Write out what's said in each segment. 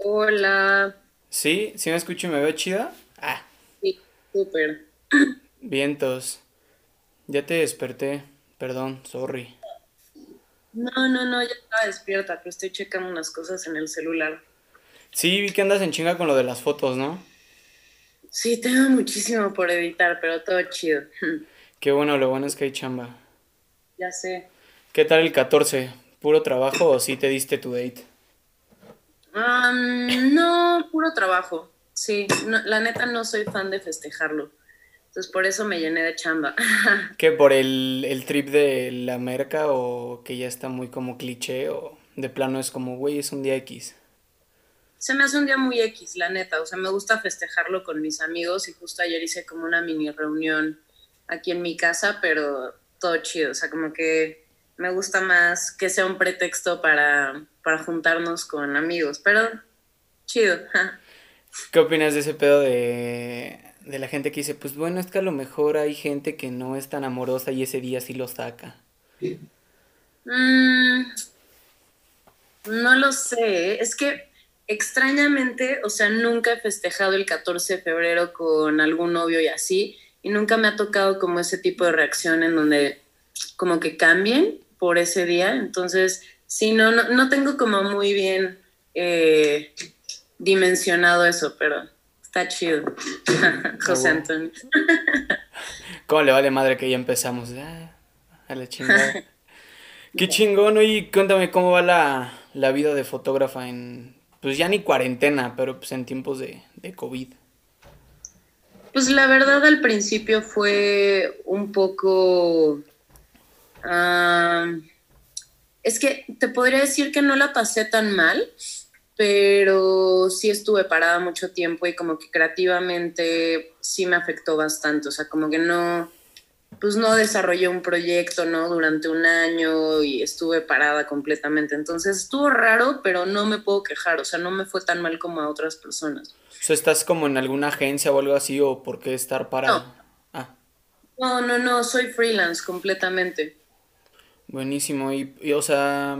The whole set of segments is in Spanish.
Hola, ¿Sí? ¿Sí me escucho y me veo chida? Ah, sí, súper. vientos. Ya te desperté. Perdón, sorry. No, ya estaba despierta, pero estoy checando unas cosas en el celular. Sí, vi que andas en chinga con lo de las fotos, ¿no? Sí, tengo muchísimo por editar, pero todo chido. Qué bueno, lo bueno es que hay chamba. Ya sé. ¿Qué tal el 14? ¿Puro trabajo o sí te diste tu date? No, puro trabajo. Sí, la neta no soy fan de festejarlo. Entonces por eso me llené de chamba. ¿Qué por el trip de la merca o que ya está muy como cliché o de plano es como, güey, es un día X? Se me hace un día muy X, la neta. O sea, me gusta festejarlo con mis amigos y justo ayer hice como una mini reunión aquí en mi casa, pero todo chido. O sea, como que me gusta más que sea un pretexto para juntarnos con amigos, pero chido. ¿Qué opinas de ese pedo de la gente que dice, pues bueno, es que a lo mejor hay gente que no es tan amorosa y ese día sí lo saca? Mm, no lo sé. Es que extrañamente, o sea, nunca he festejado el 14 de febrero con algún novio y así, y nunca me ha tocado como ese tipo de reacción en donde como que cambien por ese día. Entonces, sí, no tengo como muy bien eh, dimensionado eso, pero está chido. Ah, José huevo. Antonio. ¿Cómo le vale madre que ya empezamos? Ah, a la chingada. Qué chingón, oye, cuéntame cómo va la vida de fotógrafa en, pues ya ni cuarentena, pero pues en tiempos de COVID. Pues la verdad al principio fue un poco... um, es que te podría decir que no la pasé tan mal, pero sí estuve parada mucho tiempo y como que creativamente sí me afectó bastante, o sea, como que no, pues no desarrollé un proyecto, ¿no? Durante un año y estuve parada completamente. Entonces estuvo raro, pero no me puedo quejar, o sea, no me fue tan mal como a otras personas. O sea, ¿estás como en alguna agencia o algo así o por qué estar No, parada? Ah, no, soy freelance completamente. buenísimo. O sea,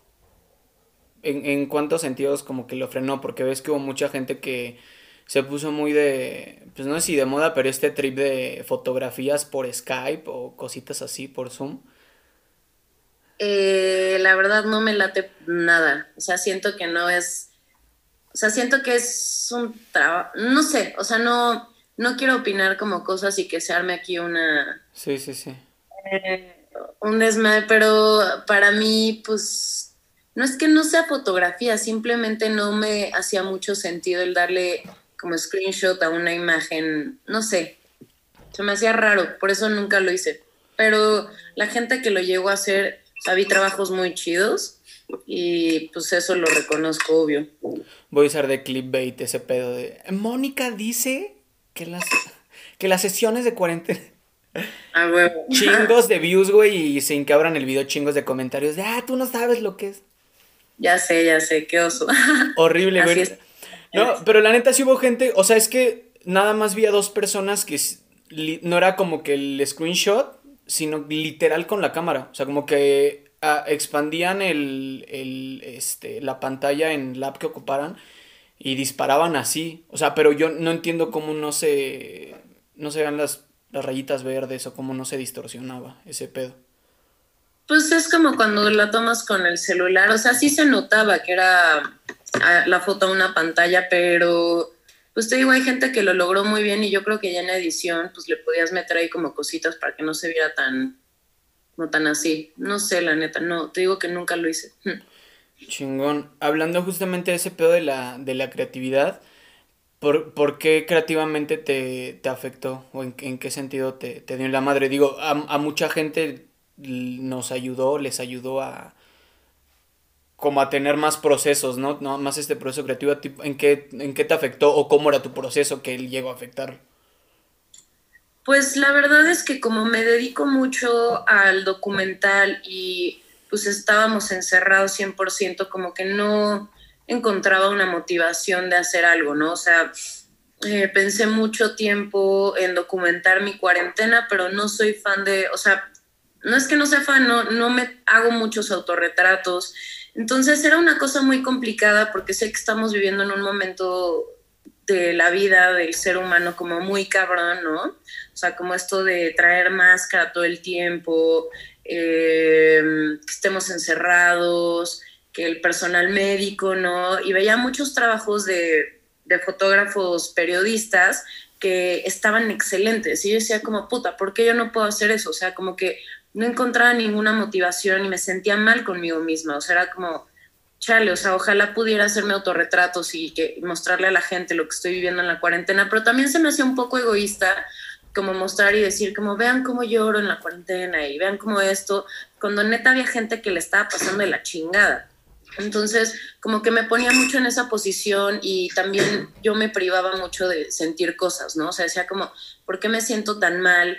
en cuántos sentidos como que lo frenó, porque ves que hubo mucha gente que se puso muy de, pues no sé si de moda, pero este trip de fotografías por Skype o cositas así por Zoom. La verdad no me late nada, o sea, siento que no es, o sea, siento que es un trabajo, no sé, o sea, no quiero opinar como cosas y que se arme aquí Sí, sí, sí. un desmadre, pero para mí, pues, no es que no sea fotografía, simplemente no me hacía mucho sentido el darle como screenshot a una imagen, no sé, se me hacía raro, por eso nunca lo hice. Pero la gente que lo llegó a hacer, o sea, vi trabajos muy chidos y pues eso lo reconozco, obvio. Voy a usar de clickbait ese pedo de... Mónica dice que las sesiones de cuarentena... A huevo. Chingos de views, güey, y se encabran el video, chingos de comentarios de, tú no sabes lo que es. Ya sé, qué oso. Horrible, Así güey. es. No, pero la neta sí hubo gente, o sea, es que nada más vi a dos personas que no era como que el screenshot, sino literal con la cámara. O sea, como que expandían la pantalla en la app que ocuparan y disparaban así. O sea, pero yo no entiendo cómo no se vean las rayitas verdes o cómo no se distorsionaba ese pedo. Pues es como cuando la tomas con el celular, o sea, sí se notaba que era la foto a una pantalla, pero pues te digo, hay gente que lo logró muy bien y yo creo que ya en edición pues le podías meter ahí como cositas para que no se viera tan, no tan así. No sé, la neta, no, te digo que nunca lo hice. Chingón. Hablando justamente de ese pedo de la creatividad, ¿por qué creativamente te afectó? ¿O en qué sentido te dio en la madre? Digo, a mucha gente les ayudó como a tener más procesos, ¿no? No, más este proceso creativo. ¿En qué te afectó o cómo era tu proceso que él llegó a afectar? Pues la verdad es que como me dedico mucho al documental y pues estábamos encerrados 100%, como que no encontraba una motivación de hacer algo, ¿no? O sea, pensé mucho tiempo en documentar mi cuarentena, pero no soy fan de, o sea, no es que no sea fan, no me hago muchos autorretratos, Entonces era una cosa muy complicada porque sé que estamos viviendo en un momento de la vida del ser humano como muy cabrón, ¿no? O sea, como esto de traer máscara todo el tiempo, que estemos encerrados, que el personal médico, ¿no? Y veía muchos trabajos de fotógrafos periodistas que estaban excelentes. Y yo decía como, puta, ¿por qué yo no puedo hacer eso? O sea, como que no encontraba ninguna motivación y me sentía mal conmigo misma. O sea, era como, chale, o sea, ojalá pudiera hacerme autorretratos y que mostrarle a la gente lo que estoy viviendo en la cuarentena, pero también se me hacía un poco egoísta como mostrar y decir como vean cómo lloro en la cuarentena y vean cómo esto, cuando neta había gente que le estaba pasando de la chingada. Entonces, como que me ponía mucho en esa posición y también yo me privaba mucho de sentir cosas, ¿no? O sea, decía como, ¿por qué me siento tan mal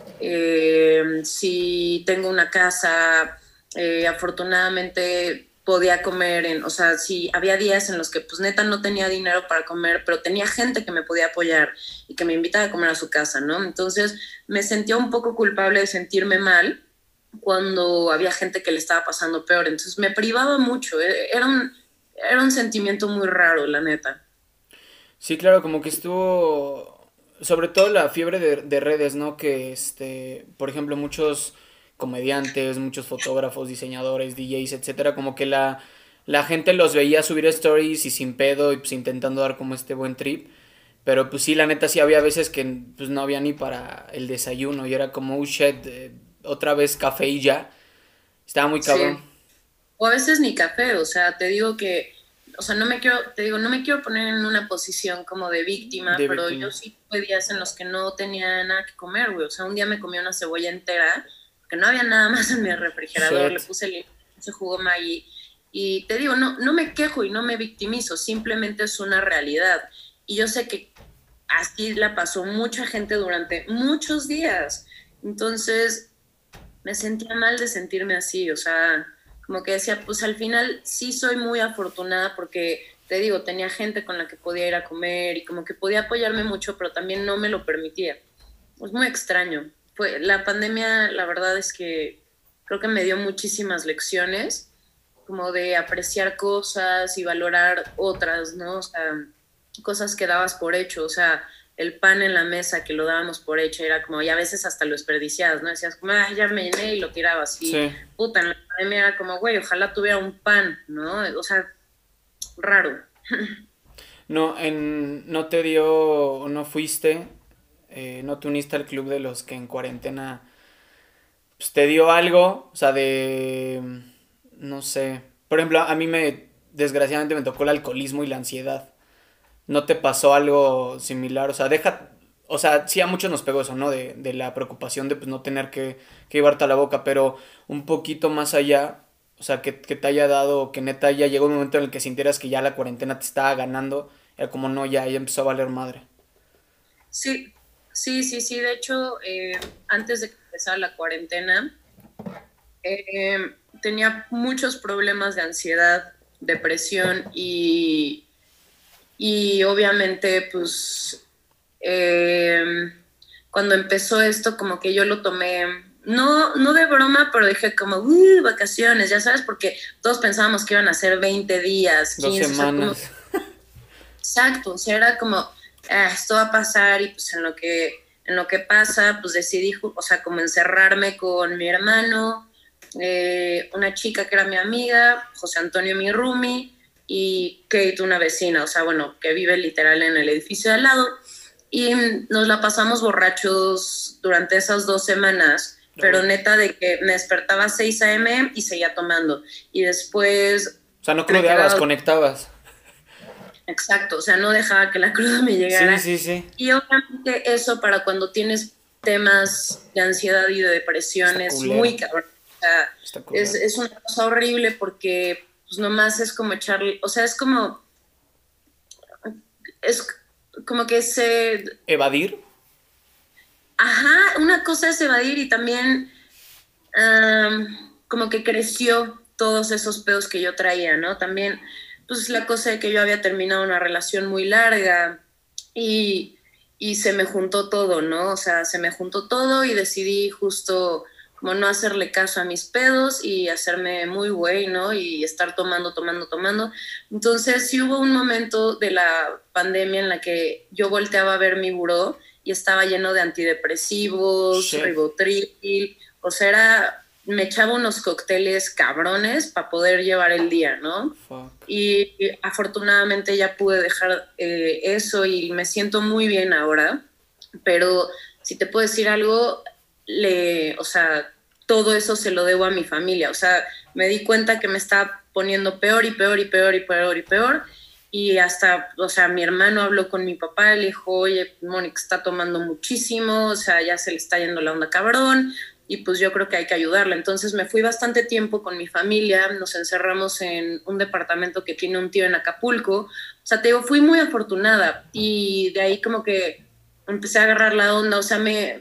si tengo una casa? Afortunadamente podía comer, o sea, sí, había días en los que pues neta no tenía dinero para comer, pero tenía gente que me podía apoyar y que me invitaba a comer a su casa, ¿no? Entonces me sentía un poco culpable de sentirme mal cuando había gente que le estaba pasando peor, entonces me privaba mucho, era un sentimiento muy raro, la neta. Sí, claro, como que estuvo, sobre todo la fiebre de redes, ¿no? Que, por ejemplo, muchos comediantes, muchos fotógrafos, diseñadores, DJs, etcétera, como que la gente los veía subir stories y sin pedo y pues intentando dar como este buen trip. Pero pues sí, la neta sí había veces que pues no había ni para el desayuno y era como, oh shit, otra vez café y ya. Estaba muy cabrón. Sí. O a veces ni café, o sea, te digo que, o sea, no me quiero, te digo, no me quiero poner en una posición como de víctima, De pero yo víctima. sí tuve días en los que no tenía nada que comer, güey. O sea, un día me comí una cebolla entera, porque no había nada más en mi refrigerador, le Shit. puse limón, se jugó Maggi, y te digo, no me quejo y no me victimizo, simplemente es una realidad. Y yo sé que así la pasó mucha gente durante muchos días. Entonces, me sentía mal de sentirme así, o sea, como que decía, pues al final sí soy muy afortunada porque, te digo, tenía gente con la que podía ir a comer y como que podía apoyarme mucho, pero también no me lo permitía. Es muy extraño. La pandemia, la verdad es que creo que me dio muchísimas lecciones, como de apreciar cosas y valorar otras, ¿no? O sea, cosas que dabas por hecho, o sea, el pan en la mesa que lo dábamos por hecho, era como, y a veces hasta lo desperdiciabas, ¿no? Decías como, ah, ya me llené y lo tirabas, y Sí. puta, en la pandemia era como, güey, ojalá tuviera un pan, ¿no? O sea, raro. No, no te dio, no fuiste, no te uniste al club de los que en cuarentena pues, te dio algo, o sea, no sé. Por ejemplo, a mí desgraciadamente me tocó el alcoholismo y la ansiedad. ¿No te pasó algo similar? O sea, o sea, sí a muchos nos pegó eso, ¿no? De la preocupación de pues no tener que llevarte a la boca, pero un poquito más allá, o sea, que te haya dado, que neta ya llegó un momento en el que sintieras que ya la cuarentena te estaba ganando, era como no, ya empezó a valer madre. Sí, sí, de hecho, antes de que empezara la cuarentena, tenía muchos problemas de ansiedad, depresión y obviamente, pues, cuando empezó esto, como que yo lo tomé, no de broma, pero dije como, vacaciones, ya sabes, porque todos pensábamos que iban a ser 20 días, Dos 15, o sea, como, semanas. exacto, o sea, era como, esto va a pasar y pues en lo que pasa, pues decidí, o sea, como encerrarme con mi hermano, una chica que era mi amiga, José Antonio mi roomie y Kate una vecina, o sea, bueno, que vive literal en el edificio de al lado. Y nos la pasamos borrachos durante esas 2 semanas, pero Oh. neta de que me despertaba a 6 a.m. y seguía tomando. Y después O sea, no me crudeabas, quedaba. conectabas. Exacto, o sea, no dejaba que la cruda me Sí, llegara. sí, sí. Y obviamente eso para cuando tienes temas de ansiedad y de depresión Está es culero. muy cabrón. O sea, Está es, culero. es una cosa horrible porque pues nomás es como echarle, o sea, es como que ¿Evadir? ajá, una cosa es evadir y también como que creció todos esos pedos que yo traía, ¿no? También, pues la cosa de que yo había terminado una relación muy larga y, y se me juntó todo, ¿no? O sea, se me juntó todo y decidí justo como no hacerle caso a mis pedos y hacerme muy güey, ¿no? Y estar tomando, tomando, tomando. Entonces sí hubo un momento de la pandemia en la que yo volteaba a ver mi buró y estaba lleno de antidepresivos, Shit. Ribotril, o sea, me echaba unos cócteles cabrones para poder llevar el día, ¿no? Fuck. Y afortunadamente ya pude dejar eso y me siento muy bien ahora, pero si te puedo decir algo, o sea, todo eso se lo debo a mi familia, o sea, me di cuenta que me estaba poniendo peor y peor y peor y peor y peor, y hasta, o sea, mi hermano habló con mi papá, le dijo, oye, Mónica está tomando muchísimo, o sea, ya se le está yendo la onda cabrón, y pues yo creo que hay que ayudarla. Entonces me fui bastante tiempo con mi familia, nos encerramos en un departamento que tiene un tío en Acapulco, o sea, te digo, fui muy afortunada, y de ahí como que empecé a agarrar la onda, o sea,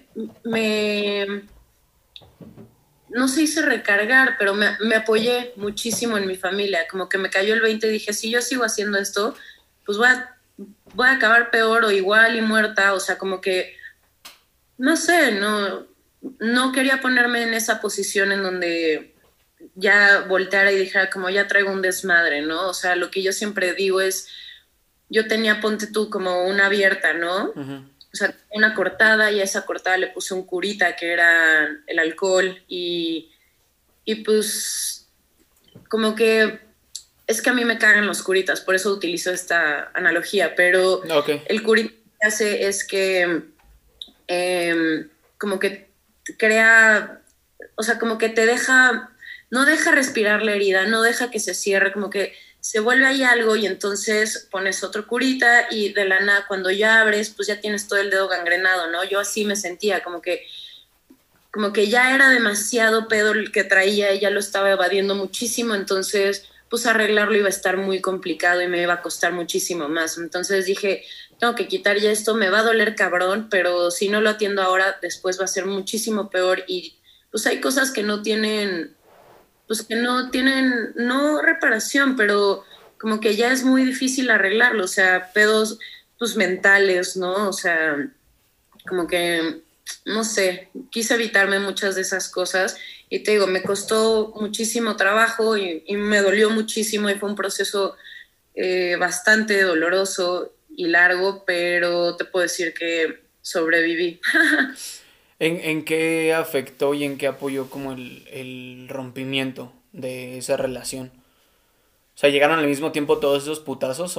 no se hice recargar, pero me apoyé muchísimo en mi familia, como que me cayó el 20 y dije, si yo sigo haciendo esto, pues voy a acabar peor o igual y muerta, o sea, como que, no sé, no quería ponerme en esa posición en donde ya volteara y dijera como ya traigo un desmadre, ¿no? O sea, lo que yo siempre digo es, yo tenía, ponte tú, como una abierta, ¿no? Ujú. O sea, una cortada y a esa cortada le puse un curita que era el alcohol y pues como que es que a mí me cagan los curitas, por eso utilizo esta analogía, pero Ok. el curita que hace es que eh, como que crea, o sea, como que te deja, no deja respirar la herida, no deja que se cierre, como que se vuelve ahí algo y entonces pones otro curita y de la nada cuando ya abres, pues ya tienes todo el dedo gangrenado, ¿no? Yo así me sentía, como que ya era demasiado pedo el que traía y ya lo estaba evadiendo muchísimo, entonces pues arreglarlo iba a estar muy complicado y me iba a costar muchísimo más. Entonces dije, tengo que quitar ya esto, me va a doler cabrón, pero si no lo atiendo ahora, después va a ser muchísimo peor y pues hay cosas que no tienen, pues que no tienen, no reparación, pero como que ya es muy difícil arreglarlo, o sea, pedos pues mentales, ¿no? O sea, como que, no sé, quise evitarme muchas de esas cosas y te digo, me costó muchísimo trabajo y me dolió muchísimo y fue un proceso bastante doloroso y largo, pero te puedo decir que sobreviví. En qué afectó y en qué apoyó como el rompimiento de esa relación? O sea, ¿llegaron al mismo tiempo todos esos putazos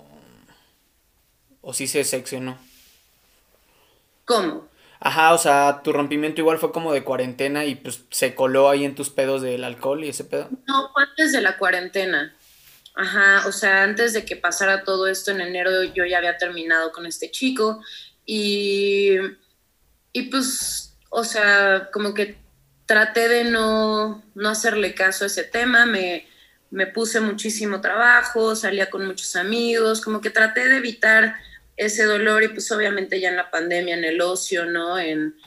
o sí se seccionó? ¿Cómo? Ajá, o sea, tu rompimiento igual fue como de cuarentena y pues se coló ahí en tus pedos del alcohol y ese pedo. No, fue antes de la cuarentena. Ajá, o sea, antes de que pasara todo esto en enero yo ya había terminado con este chico y, y pues, o sea, como que traté de no hacerle caso a ese tema, me puse muchísimo trabajo, salía con muchos amigos, como que traté de evitar ese dolor y pues obviamente ya en la pandemia, en el ocio, ¿no?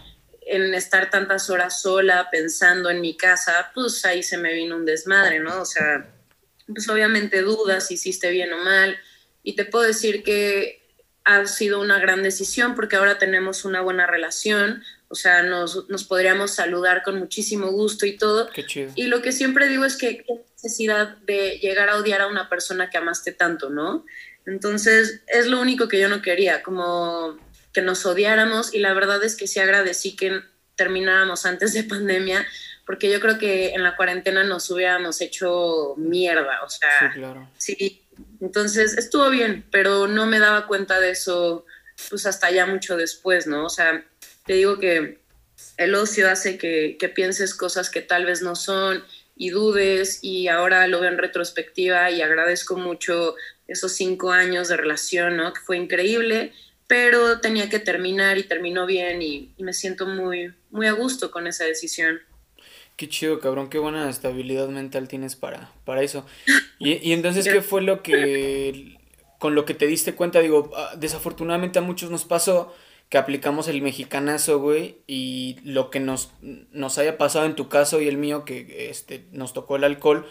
En estar tantas horas sola pensando en mi casa, pues ahí se me vino un desmadre, ¿no? O sea, pues obviamente dudas si hiciste bien o mal, y te puedo decir que ha sido una gran decisión porque ahora tenemos una buena relación, o sea, nos podríamos saludar con muchísimo gusto y todo, Qué chido. y lo que siempre digo es que qué necesidad de llegar a odiar a una persona que amaste tanto, ¿no? Entonces, es lo único que yo no quería, como que nos odiáramos, y la verdad es que sí agradecí que termináramos antes de pandemia, porque yo creo que en la cuarentena nos hubiéramos hecho mierda, o Sí, sea, claro. sí, entonces estuvo bien, pero no me daba cuenta de eso pues hasta ya mucho después, ¿no? O sea, te digo que el ocio hace que pienses cosas que tal vez no son y dudes, y ahora lo veo en retrospectiva y agradezco mucho esos 5 años de relación, ¿no? Que fue increíble, pero tenía que terminar y terminó bien y me siento muy, muy a gusto con esa decisión. Qué chido, cabrón. Qué buena estabilidad mental tienes para eso. Y entonces, ¿qué fue lo que, con lo que te diste cuenta? Digo, desafortunadamente a muchos nos pasó que aplicamos el mexicanazo, güey, y lo que nos haya pasado en tu caso y el mío, que nos tocó el alcohol.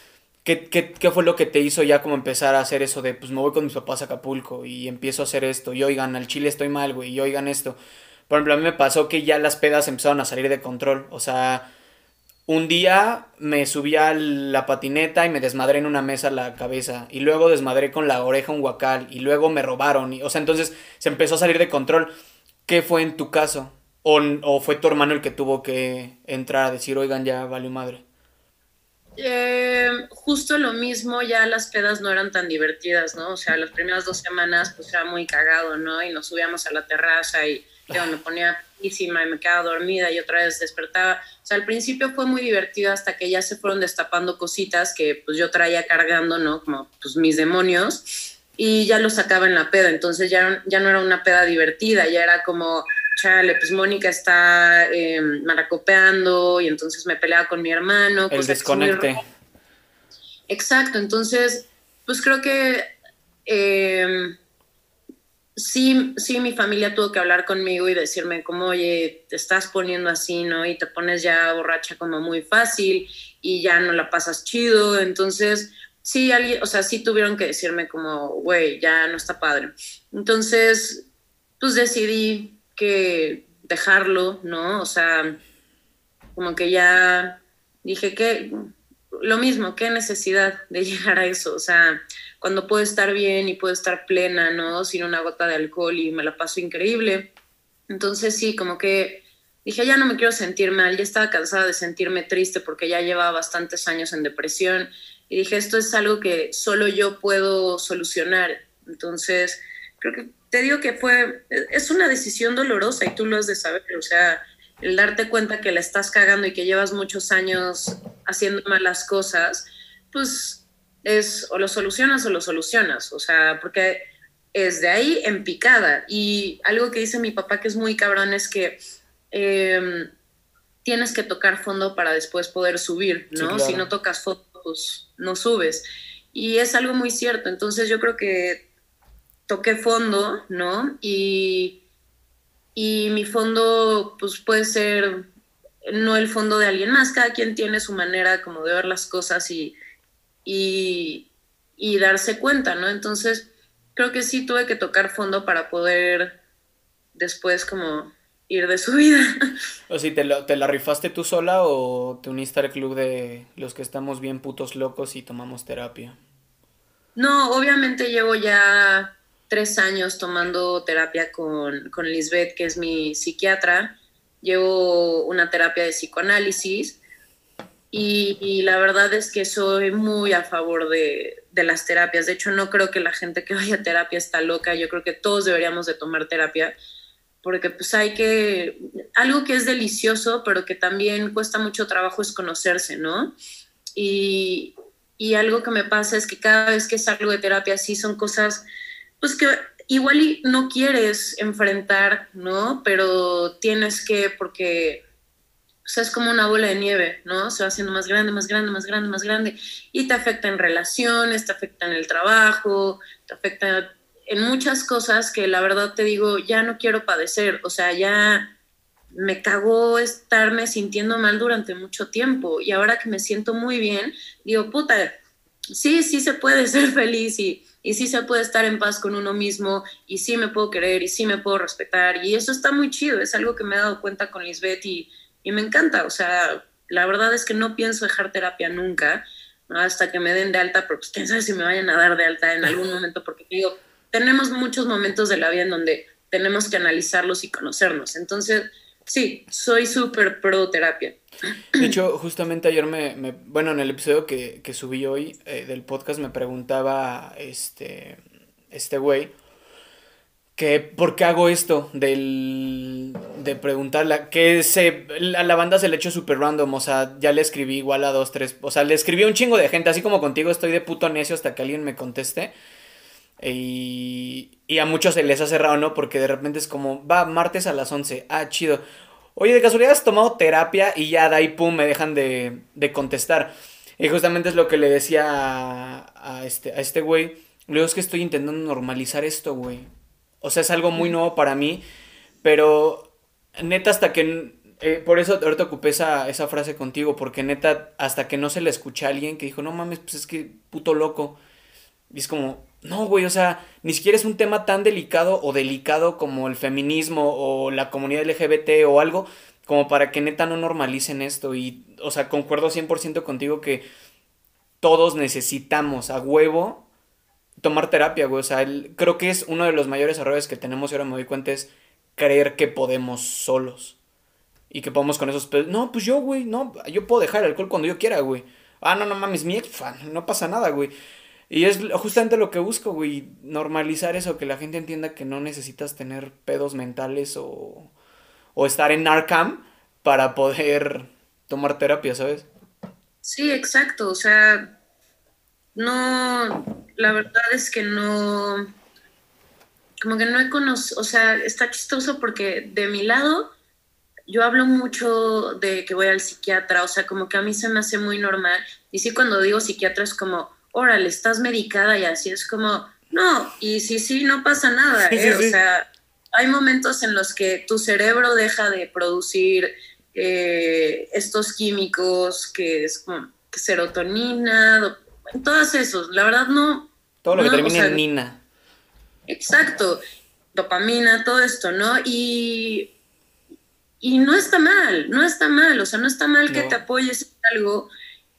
¿Qué fue lo que te hizo ya como empezar a hacer eso de, pues me voy con mis papás a Acapulco y empiezo a hacer esto, y oigan, al chile estoy mal, güey, y oigan esto? Por ejemplo, a mí me pasó que ya las pedas empezaron a salir de control. O sea, un día me subí a la patineta y me desmadré en una mesa la cabeza. Y luego desmadré con la oreja un guacal. Y luego me robaron. O sea, entonces se empezó a salir de control. ¿Qué fue en tu caso? ¿O fue tu hermano el que tuvo que entrar a decir, oigan, ya valió madre? Justo lo mismo, ya las pedas no eran tan divertidas, ¿no? O sea, las primeras 2 semanas pues era muy cagado, ¿no? Y nos subíamos a la terraza y yo me ponía písima y me quedaba dormida y otra vez despertaba. O sea, al principio fue muy divertido hasta que ya se fueron destapando cositas que pues yo traía cargando, ¿no? Como pues mis demonios y ya los sacaba en la peda. Entonces ya no era una peda divertida, ya era como chale, pues Mónica está maracopeando y entonces me peleaba con mi hermano. El Cosa que es muy desconecte. exacto, entonces, pues creo que eh, sí, mi familia tuvo que hablar conmigo y decirme como, oye, te estás poniendo así, ¿no? Y te pones ya borracha como muy fácil y ya no la pasas chido, entonces, sí, alguien, o sea, sí tuvieron que decirme como, güey, ya no está padre. Entonces, pues decidí que dejarlo, ¿no? O sea, como que ya dije que lo mismo, qué necesidad de llegar a eso, o sea, cuando puedo estar bien y puedo estar plena, ¿no? Sin una gota de alcohol y me la paso increíble. Entonces sí, como que dije, ya no me quiero sentir mal, ya estaba cansada de sentirme triste porque ya llevaba bastantes años en depresión y dije, esto es algo que solo yo puedo solucionar. Entonces, creo que te digo que es una decisión dolorosa y tú lo has de saber, o sea, el darte cuenta que la estás cagando y que llevas muchos años haciendo malas cosas, pues es o lo solucionas, o sea, porque es de ahí en picada. Y algo que dice mi papá que es muy cabrón es que eh, tienes que tocar fondo para después poder subir, Sí, ¿no? Si claro. no tocas fondo, pues no subes. Y es algo muy cierto, entonces yo creo que toqué fondo, ¿no? Y mi fondo, pues puede ser no el fondo de alguien más, cada quien tiene su manera como de ver las cosas y, y darse cuenta, ¿no? Entonces, creo que sí tuve que tocar fondo para poder después como ir de su vida. O si te la rifaste tú sola o te uniste al club de los que estamos bien putos locos y tomamos terapia. No, obviamente llevo ya 3 años tomando terapia con Lisbeth, que es mi psiquiatra. Llevo una terapia de psicoanálisis y la verdad es que soy muy a favor de las terapias. De hecho, no creo que la gente que vaya a terapia está loca. Yo creo que todos deberíamos de tomar terapia porque pues algo que es delicioso, pero que también cuesta mucho trabajo es conocerse, ¿no? Y, y algo que me pasa es que cada vez que salgo de terapia, sí son cosas, pues que igual y no quieres enfrentar, ¿no? Pero tienes que, porque o sea, es como una bola de nieve, ¿no? Se va haciendo más grande, más grande, más grande, más grande. Y te afecta en relaciones, te afecta en el trabajo, te afecta en muchas cosas que la verdad te digo, ya no quiero padecer. O sea, ya me cagó estarme sintiendo mal durante mucho tiempo. Y ahora que me siento muy bien, digo, puta, sí se puede ser feliz y sí se puede estar en paz con uno mismo y sí me puedo querer y sí me puedo respetar. Y eso está muy chido, es algo que me he dado cuenta con Lisbeth y me encanta, o sea, la verdad es que no pienso dejar terapia nunca, ¿no? Hasta que me den de alta, pero pues quién sabe si me vayan a dar de alta en algún momento, porque digo, tenemos muchos momentos de la vida en donde tenemos que analizarlos y conocernos. Entonces, sí, soy súper pro terapia. De hecho, justamente ayer bueno, en el episodio que subí hoy del podcast me preguntaba este güey que por qué hago esto de preguntarle que a la banda se le echó súper random, o sea, ya le escribí igual a dos, tres, o sea, le escribí a un chingo de gente, así como contigo estoy de puto necio hasta que alguien me conteste. Y a muchos se les hace raro, ¿no? Porque de repente es como, va, martes a las 11. Ah, chido. Oye, de casualidad has tomado terapia y ya de ahí, pum, me dejan de contestar. Y justamente es lo que le decía a este güey. Le digo, es que estoy intentando normalizar esto, güey. O sea, es algo muy nuevo para mí, pero neta hasta que... por eso ahorita ocupé esa frase contigo, porque neta, hasta que no se le escucha a alguien que dijo, no mames, pues es que puto loco. Y es como, no, güey, o sea, ni siquiera es un tema tan delicado o delicado como el feminismo o la comunidad LGBT o algo, como para que neta no normalicen esto. Y, o sea, concuerdo 100% contigo que todos necesitamos a huevo tomar terapia, güey. O sea, creo que es uno de los mayores errores que tenemos y ahora me doy cuenta es creer que podemos solos. Y que podemos con esos pedos. No, pues yo, güey, no, yo puedo dejar el alcohol cuando yo quiera, güey. Ah, no, no mames, mi ex, no pasa nada, güey. Y es justamente lo que busco, güey, normalizar eso, que la gente entienda que no necesitas tener pedos mentales o estar en Narcam para poder tomar terapia, ¿sabes? Sí, exacto, o sea, no, la verdad es que no, como que no he conocido, o sea, está chistoso porque de mi lado yo hablo mucho de que voy al psiquiatra, o sea, como que a mí se me hace muy normal. Y sí, cuando digo psiquiatra es como, órale, estás medicada y así es como, no, y sí, sí, no pasa nada, Sí, sí, ¿eh? O sí. sea, hay momentos en los que tu cerebro deja de producir estos químicos que es como que serotonina, todos esos, la verdad no, Todo lo que no, o termine sea, en Nina. exacto, dopamina, todo esto, ¿no? Y no está mal, no está mal, o sea, no está mal que te No. apoyes en algo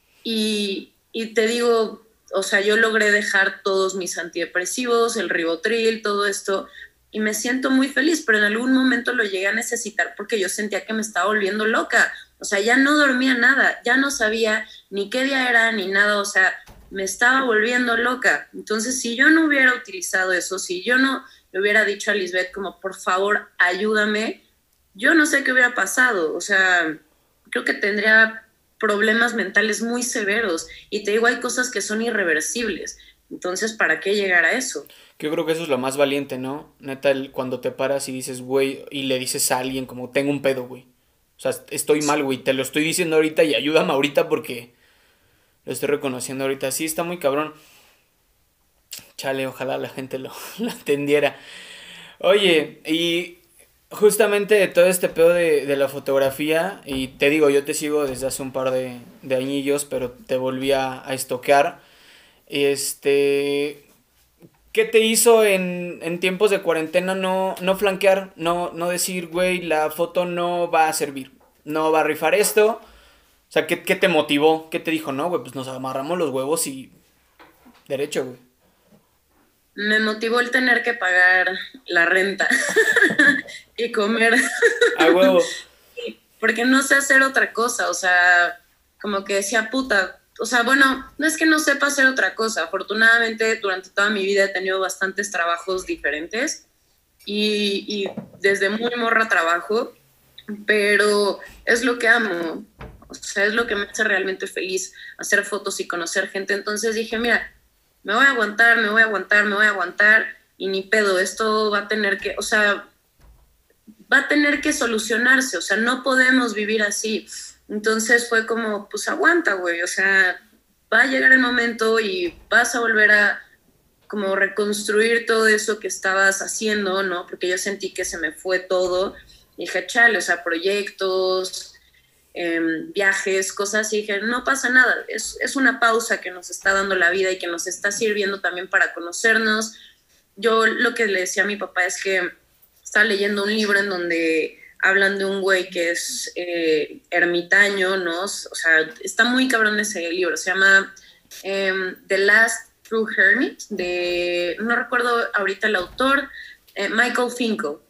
y te digo, o sea, yo logré dejar todos mis antidepresivos, el Rivotril, todo esto, y me siento muy feliz, pero en algún momento lo llegué a necesitar porque yo sentía que me estaba volviendo loca, o sea, ya no dormía nada, ya no sabía ni qué día era ni nada, o sea, me estaba volviendo loca. Entonces, si yo no hubiera utilizado eso, si yo no le hubiera dicho a Lisbeth como, por favor, ayúdame, yo no sé qué hubiera pasado, o sea, creo que tendría problemas mentales muy severos y te digo, hay cosas que son irreversibles, entonces, ¿para qué llegar a eso? Que yo creo que eso es lo más valiente, ¿no? Neta, cuando te paras y dices, güey, y le dices a alguien como, tengo un pedo, güey. O sea, estoy mal, güey, te lo estoy diciendo ahorita y ayúdame ahorita porque lo estoy reconociendo ahorita. Sí, está muy cabrón. Chale, ojalá la gente lo entendiera. Oye, y justamente de todo este pedo de la fotografía, y te digo, yo te sigo desde hace un par de añillos, pero te volví a estoquear. Este, ¿qué te hizo en tiempos de cuarentena no flanquear? No decir, güey, la foto no va a servir, no va a rifar esto. O sea, ¿qué te motivó? ¿Qué te dijo? No, güey, pues nos amarramos los huevos y derecho, güey. Me motivó el tener que pagar la renta y comer, A huevo. porque no sé hacer otra cosa, o sea, como que decía puta, o sea, bueno, no es que no sepa hacer otra cosa, afortunadamente durante toda mi vida he tenido bastantes trabajos diferentes y desde muy morra trabajo, pero es lo que amo, o sea, es lo que me hace realmente feliz, hacer fotos y conocer gente. Entonces dije, mira, me voy a aguantar, me voy a aguantar, me voy a aguantar y ni pedo, esto va a tener que, o sea, va a tener que solucionarse, o sea, no podemos vivir así. Entonces fue como, pues aguanta, güey, o sea, va a llegar el momento y vas a volver a como reconstruir todo eso que estabas haciendo, ¿no? Porque yo sentí que se me fue todo. Y dije, chale, o sea, proyectos, viajes, cosas, y dije, no pasa nada, es una pausa que nos está dando la vida y que nos está sirviendo también para conocernos. Yo lo que le decía a mi papá es que estaba leyendo un libro en donde hablan de un güey que es ermitaño, ¿no? O sea, está muy cabrón ese libro, se llama The Last True Hermit, de, no recuerdo ahorita el autor, Michael Finkel.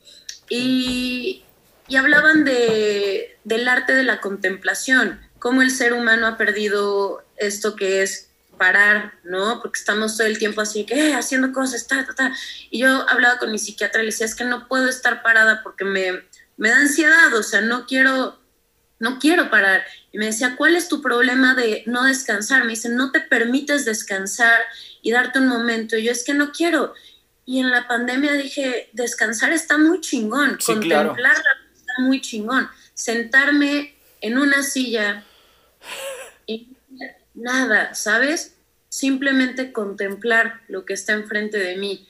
Y, y hablaban del arte de la contemplación, cómo el ser humano ha perdido esto que es parar, ¿no? Porque estamos todo el tiempo así, que haciendo cosas, ta, ta, ta. Y yo hablaba con mi psiquiatra y le decía, es que no puedo estar parada porque me da ansiedad, o sea, no quiero parar. Y me decía, ¿cuál es tu problema de no descansar? Me dice, no te permites descansar y darte un momento. Y yo, es que no quiero. Y en la pandemia dije, descansar está muy chingón, Sí, claro. contemplar está muy chingón. Sentarme en una silla y nada, ¿sabes? Simplemente contemplar lo que está enfrente de mí.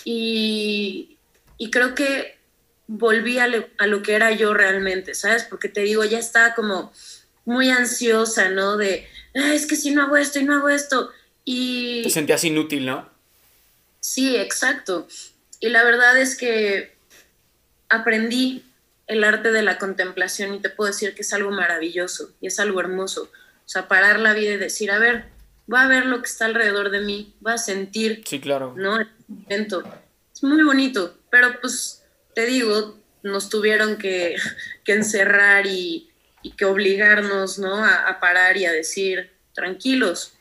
Y creo que volví a lo que era yo realmente, ¿sabes? Porque te digo, ya estaba como muy ansiosa, ¿no? De, "Ah, es que si no hago esto y no hago esto". Te Y sentías inútil, ¿no? Sí, exacto. Y la verdad es que aprendí el arte de la contemplación y te puedo decir que es algo maravilloso y es algo hermoso. O sea, parar la vida y decir, a ver, voy a ver lo que está alrededor de mí, voy a sentir, Sí, claro. ¿no? El momento. Es muy bonito, pero pues te digo, nos tuvieron que encerrar y que obligarnos, ¿no? A parar y a decir, tranquilos,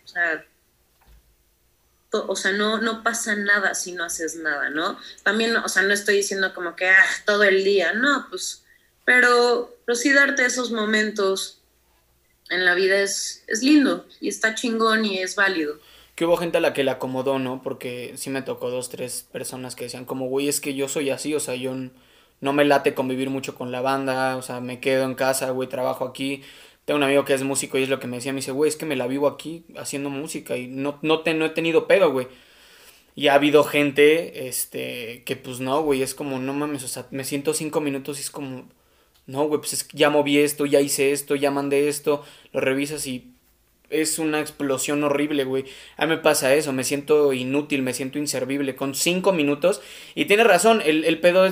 o sea, no pasa nada si no haces nada, ¿no? También, o sea, no estoy diciendo como que todo el día, no, pues, pero sí darte esos momentos en la vida es lindo y está chingón y es válido. Que hubo gente a la que le acomodó, ¿no? Porque sí me tocó dos, tres personas que decían como, güey, es que yo soy así, o sea, no me late convivir mucho con la banda, o sea, me quedo en casa, güey, trabajo aquí. Tengo un amigo que es músico y es lo que me decía, me dice, güey, es que me la vivo aquí haciendo música y no he tenido pedo, güey. Y ha habido gente, que pues no, güey, es como, no mames, o sea, me siento 5 minutos y es como, no, güey, pues es que ya moví esto, ya hice esto, ya mandé esto, lo revisas y es una explosión horrible, güey. A mí me pasa eso, me siento inútil, me siento inservible con 5 minutos. Y tienes razón, el pedo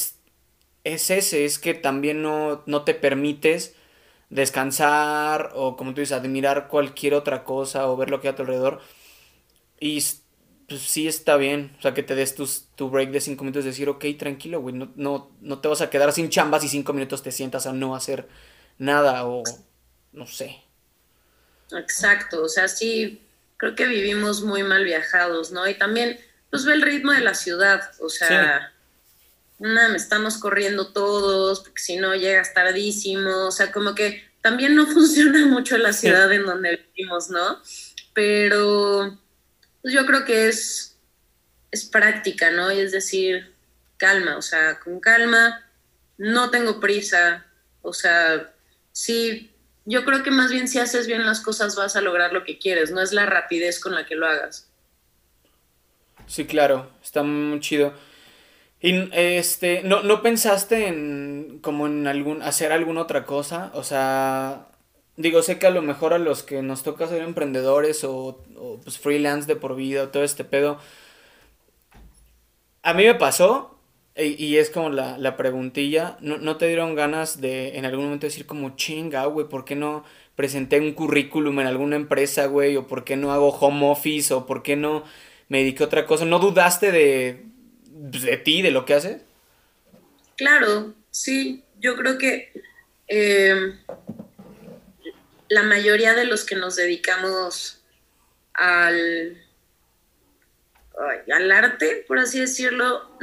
es ese, es que también no te permites descansar o como tú dices, admirar cualquier otra cosa o ver lo que hay a tu alrededor. Y pues sí está bien, o sea, que te des tu break de 5 minutos y decir, ok, tranquilo, güey, no te vas a quedar sin chambas y 5 minutos te sientas a no hacer nada o no sé. Exacto, o sea, sí, creo que vivimos muy mal viajados, ¿no? Y también, pues ve el ritmo de la ciudad, o Sí, sea, estamos corriendo todos, porque si no llegas tardísimo, o sea, como que también no funciona mucho la ciudad en donde vivimos, ¿no? Pero pues yo creo que es práctica, ¿no? Y es decir, calma, o sea, con calma, no tengo prisa, o sea, sí, yo creo que más bien si haces bien las cosas vas a lograr lo que quieres, no es la rapidez con la que lo hagas. sí, claro, está muy chido. Y ¿no pensaste en como en hacer alguna otra cosa? O sea, digo, sé que a lo mejor a los que nos toca ser emprendedores o pues freelance de por vida o todo este pedo, a mí me pasó, y es como la preguntilla, ¿no te dieron ganas de en algún momento decir como chinga, güey, ¿por qué no presenté un currículum en alguna empresa, güey? ¿O por qué no hago home office? ¿O por qué no me dediqué a otra cosa? ¿No dudaste de ti, de lo que haces? Claro, sí, yo creo que eh, la mayoría de los que nos dedicamos al, al arte, por así decirlo,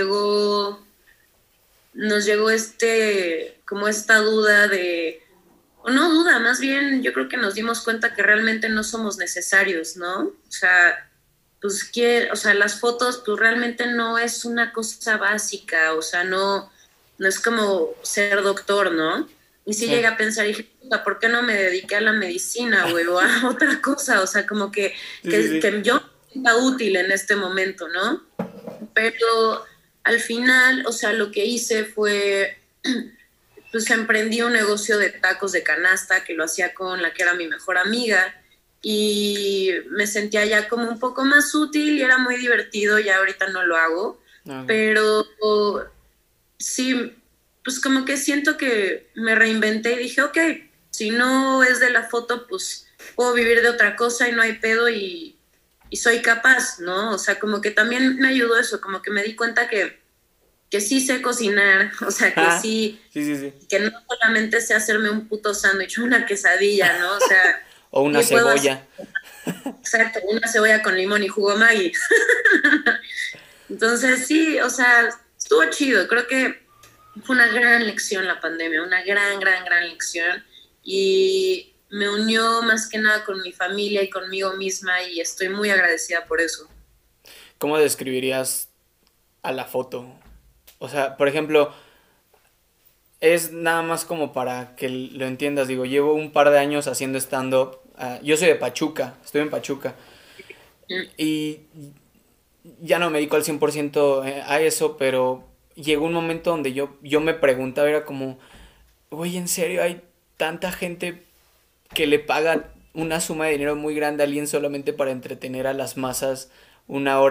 nos llegó como esta duda o no duda, más bien yo creo que nos dimos cuenta que realmente no somos necesarios, ¿no? O sea, pues o sea, las fotos, pues realmente no es una cosa básica, o sea, no es como ser doctor, ¿no? Y sí Sí, llegué a pensar, dije, puta, ¿por qué no me dediqué a la medicina, güey, o a otra cosa? O sea, como sí, sí, sí. que yo me sienta útil en este momento, ¿no? Pero al final, o sea, lo que hice fue, pues emprendí un negocio de tacos de canasta que lo hacía con la que era mi mejor amiga y me sentía ya como un poco más útil y era muy divertido, ya ahorita no lo hago, Ok. pero sí, pues como que siento que me reinventé y dije, ok, si no es de la foto, pues puedo vivir de otra cosa y no hay pedo y soy capaz, ¿no? O sea, como que también me ayudó eso, como que me di cuenta que sí sé cocinar, o sea, que Ah, sí, sí, sí, sí. que no solamente sé hacerme un puto sándwich o una quesadilla, ¿no? O sea, O una sí puedo hacer, cebolla. exacto, una cebolla con limón y jugo Maggi. Entonces, sí, o sea, estuvo chido, creo que fue una gran lección la pandemia, una gran, gran, gran lección y me unió más que nada con mi familia y conmigo misma y estoy muy agradecida por eso. ¿Cómo describirías a la foto? O sea, por ejemplo, es nada más como para que lo entiendas. Digo, llevo un par de años haciendo stand-up. Yo soy de Pachuca, estoy en Pachuca. Mm, Y ya no me dedico al 100% a eso, pero llegó un momento donde yo me preguntaba, era como, güey, ¿en serio hay tanta gente que le paga una suma de dinero muy grande a alguien solamente para entretener a las masas una hora?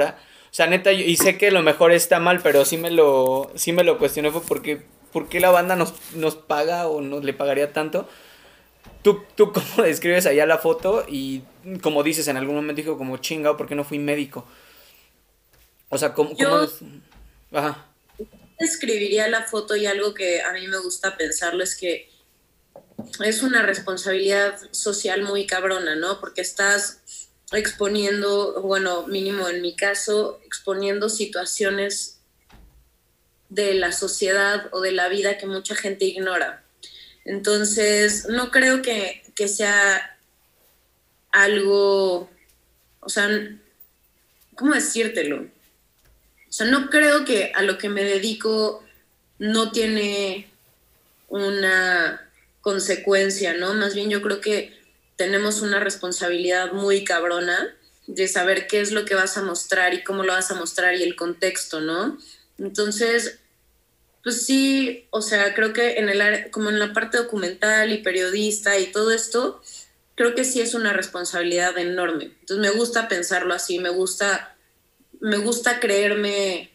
O sea, neta, y sé que lo mejor está mal, pero sí me lo cuestioné, fue porque, ¿por qué la banda nos paga o nos le pagaría tanto? ¿Tú cómo describes allá la foto? Y como dices, en algún momento dijo como chingado, ¿por qué no fui médico? O sea, ¿cómo Yo Ajá. describiría la foto y algo que a mí me gusta pensarlo es que es una responsabilidad social muy cabrona, ¿no? Porque estás exponiendo, bueno, mínimo en mi caso, exponiendo situaciones de la sociedad o de la vida que mucha gente ignora. Entonces, no creo que sea algo, o sea, ¿cómo decírtelo? O sea, no creo que a lo que me dedico no tiene una consecuencia, ¿no? Más bien yo creo que tenemos una responsabilidad muy cabrona de saber qué es lo que vas a mostrar y cómo lo vas a mostrar y el contexto, ¿no? Entonces, pues sí, o sea, creo que en el área, como en la parte documental y periodista y todo esto, creo que sí es una responsabilidad enorme. Entonces me gusta pensarlo así, me gusta creerme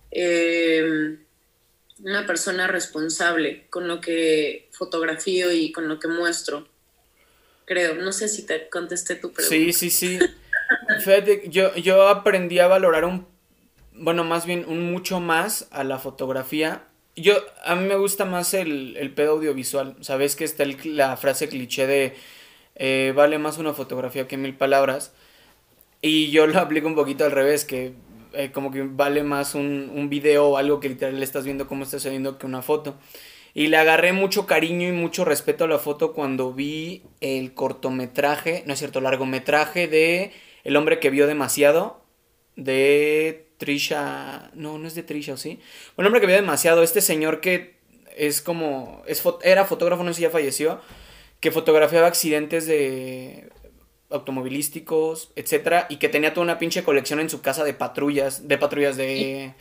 eh, una persona responsable con lo que fotografío y con lo que muestro, creo. No sé si te contesté tu Sí, pregunta. sí, sí. Fíjate, yo aprendí a valorar bueno, más bien un mucho más a la fotografía. A mí me gusta más el pedo audiovisual. Sabes que está la frase cliché de vale más una fotografía que mil palabras. Y yo lo aplico un poquito al revés, que como que vale más un video o algo que literal le estás viendo cómo está sucediendo que una foto. Y le agarré mucho cariño y mucho respeto a la foto cuando vi el cortometraje, no es cierto, largometraje de El hombre que vio demasiado, de Trisha, no, no es de Trisha, ¿o sí? Un hombre que vio demasiado, este señor que es como, era fotógrafo, no sé si ya falleció, que fotografiaba accidentes de automovilísticos, etcétera, y que tenía toda una pinche colección en su casa de patrullas de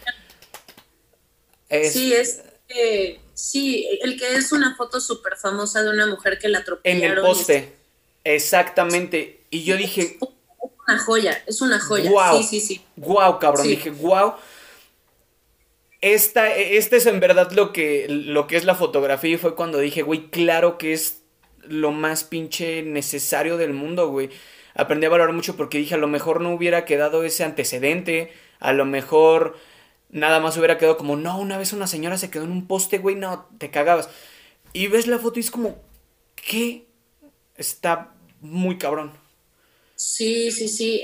es Sí, sí, el que es una foto súper famosa de una mujer que la en el atropellaron y está... poste. Exactamente. Y yo dije, Es una joya, sí, wow, sí, sí, wow, cabrón. sí, Dije, wow, este es en verdad lo que es la fotografía. Y fue cuando dije, güey, claro que es lo más pinche necesario del mundo, güey. Aprendí a valorar mucho porque dije, a lo mejor no hubiera quedado ese antecedente. A lo mejor nada más hubiera quedado como, no, una vez una señora se quedó en un poste, güey, no, te cagabas. Y ves la foto y es como, ¿qué? Está muy cabrón. sí, sí, sí,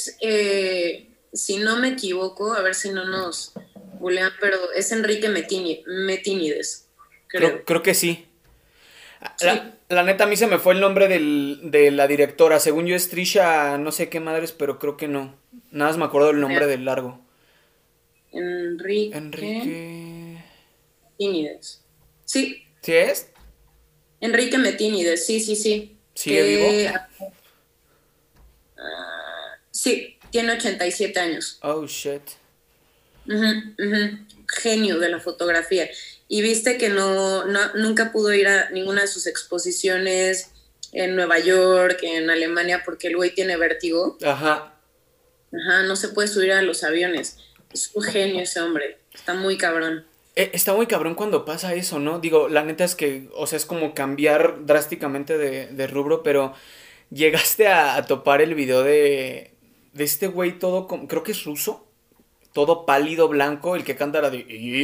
si no me equivoco, a ver si no nos bulean, pero es Enrique Metínides, creo. Creo que sí. Sí, La neta, a mí se me fue el nombre de la directora. Según yo es Trisha, no sé qué madres, pero creo que no. Nada más me acuerdo del nombre del largo. Enrique Enrique. Metínides. Sí, ¿Sí es? Enrique Metínides, sí, sí, sí. ¿Sigue vivo? Que sí, tiene 87 años. Oh, shit. Ujú, ujú. Genio de la fotografía. Y viste que nunca pudo ir a ninguna de sus exposiciones en Nueva York, en Alemania, porque el güey tiene vértigo. Ajá. Ajá, no se puede subir a los aviones. Es un genio ese hombre. Está muy cabrón. Está muy cabrón cuando pasa eso, ¿no? Digo, la neta es que, o sea, es como cambiar drásticamente de rubro, pero llegaste a topar el video de este güey todo, creo que es ruso, todo pálido, blanco, el que canta la de...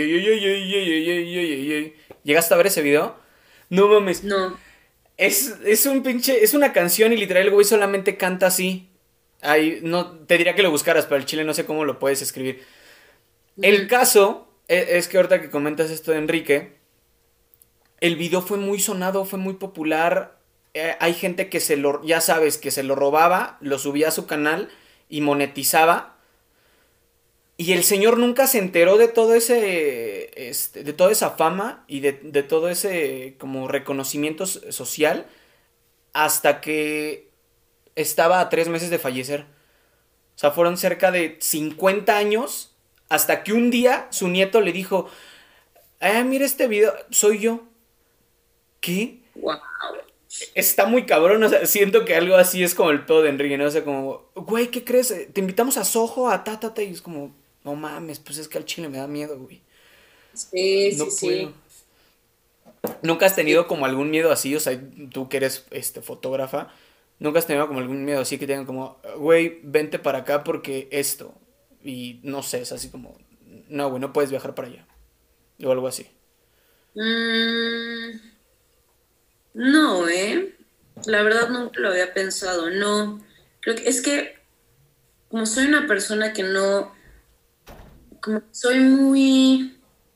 ¿Llegaste a ver ese video? No mames. No. Es un pinche... Es una canción y literal el güey solamente canta así. Ahí, no, te diría que lo buscaras, pero el chile no sé cómo lo puedes escribir. El Ujú. caso es que ahorita que comentas esto de Enrique, el video fue muy sonado, fue muy popular. Hay gente que ya sabes, que se lo robaba, lo subía a su canal y monetizaba. Y el señor nunca se enteró de todo de toda esa fama y de todo ese como reconocimiento social hasta que estaba a 3 meses de fallecer. O sea, fueron cerca de 50 años hasta que un día su nieto le dijo, mira este video, soy yo. ¿Qué? Wow. Está muy cabrón, o sea, siento que algo así es como el pedo de Enrique, ¿no? O sea, como, güey, ¿qué crees? Te invitamos a Soho, a Tátate, y es como, no mames, pues es que al chile me da miedo, güey. Sí, sí, No puedo. sí. ¿Nunca has Sí. tenido como algún miedo así? O sea, tú que eres fotógrafa, ¿nunca has tenido como algún miedo así que tengan como, güey, vente para acá porque esto? Y no sé, es así como, no, güey, no puedes viajar para allá. O algo así. Mm, no, ¿eh? La verdad nunca lo había pensado, no. Creo que es que como soy una persona que no, como que soy muy,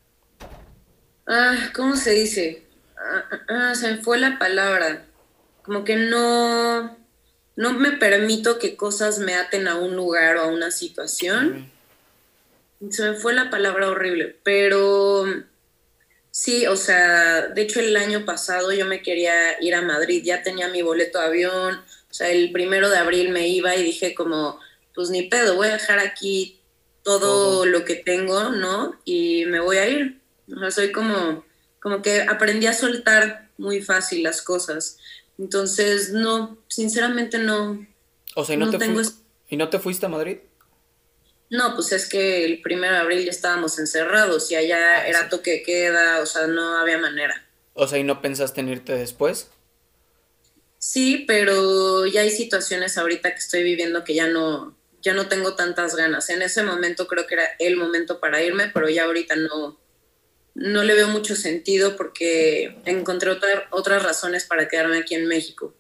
¿cómo se dice? Se me fue la palabra. Como que no, no me permito que cosas me aten a un lugar o a una situación. Ok. Se me fue la palabra horrible, pero sí, o sea, de hecho el año pasado yo me quería ir a Madrid, ya tenía mi boleto de avión, o sea, el 1 de abril me iba y dije como, pues ni pedo, voy a dejar aquí Todo. todo lo que tengo, ¿no? Y me voy a ir. O sea, soy como que aprendí a soltar muy fácil las cosas. Entonces, no, sinceramente no, O sea, no tengo... ¿y no te fuiste a Madrid? No, pues es que el 1 de abril ya estábamos encerrados y allá Ah, era sí. toque de queda, o sea, no había manera. O sea, ¿y no pensaste en irte después? Sí, pero ya hay situaciones ahorita que estoy viviendo que ya no tengo tantas ganas. En ese momento creo que era el momento para irme, pero ya ahorita no, no le veo mucho sentido porque encontré otras razones para quedarme aquí en México.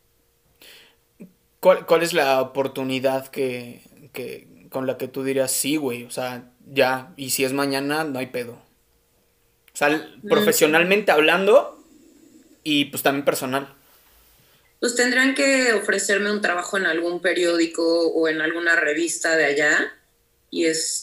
¿Cuál es la oportunidad con la que tú dirías sí, güey? O sea, ya, y si es mañana, no hay pedo. O sea, Mm, profesionalmente hablando y pues también personal. Pues tendrían que ofrecerme un trabajo en algún periódico o en alguna revista de allá y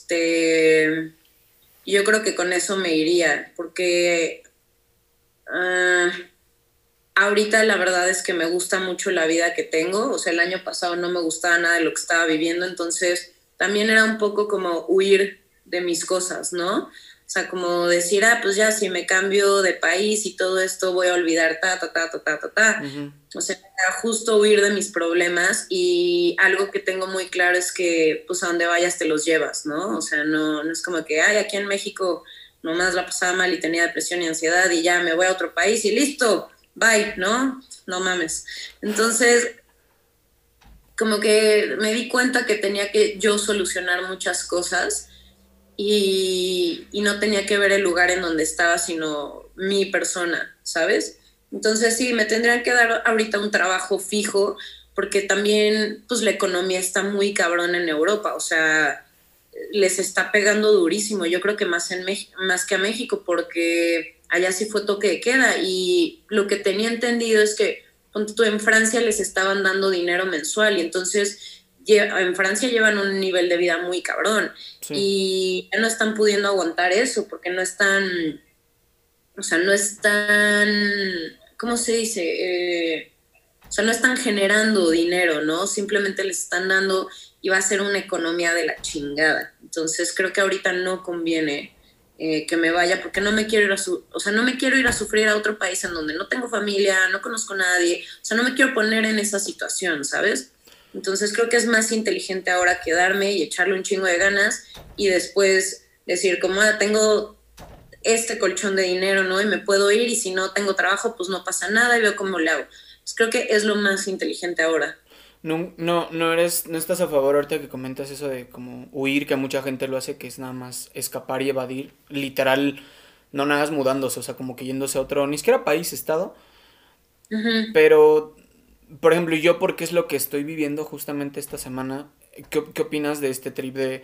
yo creo que con eso me iría porque ah, ahorita la verdad es que me gusta mucho la vida que tengo, o sea, el año pasado no me gustaba nada de lo que estaba viviendo, entonces también era un poco como huir de mis cosas, ¿no? O sea, como decir, pues ya si me cambio de país y todo esto voy a olvidar ta, ta, ta, ta, ta, ta, ta. Ujú. O sea, era justo huir de mis problemas y algo que tengo muy claro es que pues a donde vayas te los llevas, ¿no? O sea, no, no es como que, aquí en México nomás la pasaba mal y tenía depresión y ansiedad y ya me voy a otro país y listo, bye, ¿no? No mames. Entonces, como que me di cuenta que tenía que yo solucionar muchas cosas y no tenía que ver el lugar en donde estaba, sino mi persona, ¿sabes? Entonces sí, me tendrían que dar ahorita un trabajo fijo porque también pues la economía está muy cabrón en Europa, o sea, les está pegando durísimo, yo creo que más, más que a México porque allá sí fue toque de queda y lo que tenía entendido es que ponte tú, en Francia les estaban dando dinero mensual y entonces en Francia llevan un nivel de vida muy cabrón Sí. y ya no están pudiendo aguantar eso porque no están, o sea, no están, ¿cómo se dice? O sea, no están generando dinero, ¿no? Simplemente les están dando y va a ser una economía de la chingada. Entonces creo que ahorita no conviene que me vaya porque no me quiero ir o sea, no me quiero ir a sufrir a otro país en donde no tengo familia, no conozco a nadie, o sea, no me quiero poner en esa situación, ¿sabes? Entonces creo que es más inteligente ahora quedarme y echarle un chingo de ganas y después decir, como tengo este colchón de dinero, ¿no? Y me puedo ir y si no tengo trabajo, pues no pasa nada y veo cómo le hago. Pues creo que es lo más inteligente ahora. No, no, no estás a favor ahorita que comentas eso de como huir, que mucha gente lo hace, que es nada más escapar y evadir. Literal, no nada más mudándose, o sea, como que yéndose a otro, ni siquiera país, estado. Ujú. Pero, por ejemplo, yo porque es lo que estoy viviendo justamente esta semana, ¿qué opinas de este trip de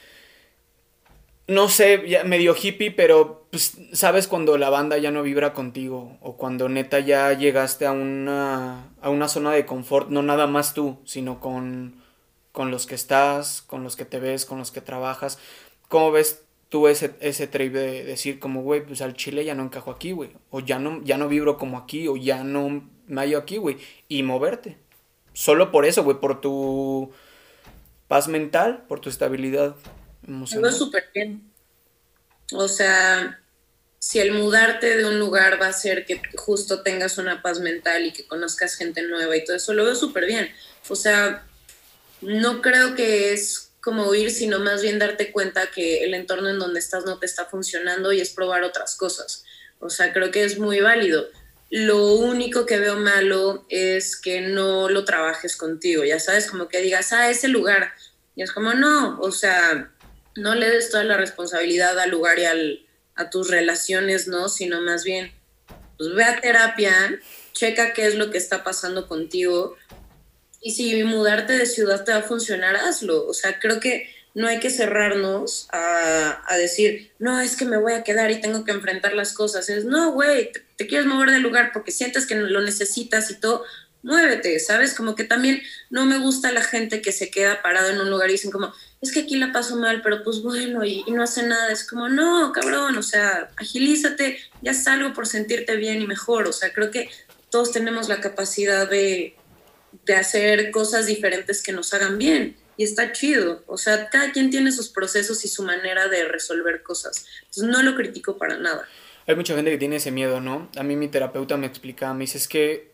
no sé, ya medio hippie, pero pues sabes cuando la banda ya no vibra contigo o cuando neta ya llegaste a una zona de confort, no nada más tú, sino con los que estás, con los que te ves, con los que trabajas. ¿Cómo ves tú ese trip de decir como, güey, pues al chile ya no encajo aquí, güey, o ya no vibro como aquí, o ya no me hallo aquí, güey, y moverte? Solo por eso, güey, por tu paz mental, por tu estabilidad Me veo emocional. súper bien. O sea, si el mudarte de un lugar va a hacer que justo tengas una paz mental y que conozcas gente nueva y todo eso, lo veo súper bien. O sea, no creo que es como huir, sino más bien darte cuenta que el entorno en donde estás no te está funcionando y es probar otras cosas. O sea, creo que es muy válido. Lo único que veo malo es que no lo trabajes contigo, ya sabes, como que digas, ese lugar. Y es como, no, o sea, no le des toda la responsabilidad al lugar y a tus relaciones, ¿no? Sino más bien, pues ve a terapia, checa qué es lo que está pasando contigo y si mudarte de ciudad te va a funcionar, hazlo. O sea, creo que no hay que cerrarnos a decir, no, es que me voy a quedar y tengo que enfrentar las cosas. Es, no, güey, te quieres mover del lugar porque sientes que lo necesitas y todo, muévete, ¿sabes? Como que también no me gusta la gente que se queda parado en un lugar y dicen como, es que aquí la paso mal, pero pues bueno, y no hace nada. Es como, no, cabrón, o sea, agilízate, ya salgo por sentirte bien y mejor. O sea, creo que todos tenemos la capacidad de hacer cosas diferentes que nos hagan bien. Y está chido. O sea, cada quien tiene sus procesos y su manera de resolver cosas. Entonces no lo critico para nada. Hay mucha gente que tiene ese miedo, ¿no? A mí mi terapeuta me explica, me dice, es que